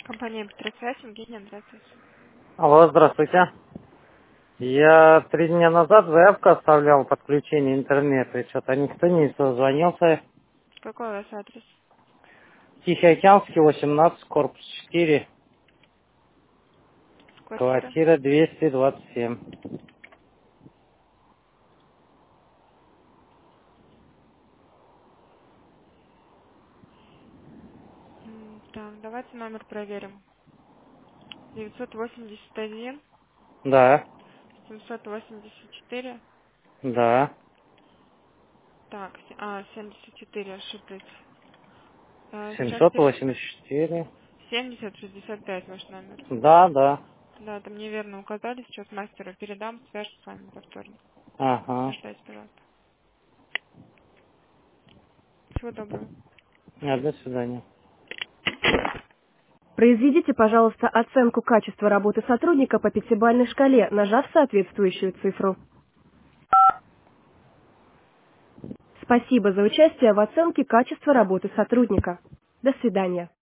Компания «Петросвязь», Евгения, здравствуйте. Алло, здравствуйте. Я 3 дня назад заявку оставлял подключение интернета, и что-то никто не созвонился. Какой у вас адрес? Тихоокеанский, 18, корпус 4, Квартира? квартира 227. Так, давайте номер проверим. 981 Да, 784. да. Так, 74, ошиблись. Сейчас 784. 7065 ваш номер. Да, да. Да, это мне верно указали. Сейчас мастеру передам, свяжусь с вами повторно. Ага. Подождайте, пожалуйста. Всего доброго. До свидания. Произведите, пожалуйста, оценку качества работы сотрудника по пятибалльной шкале, нажав соответствующую цифру. Спасибо за участие в оценке качества работы сотрудника. До свидания.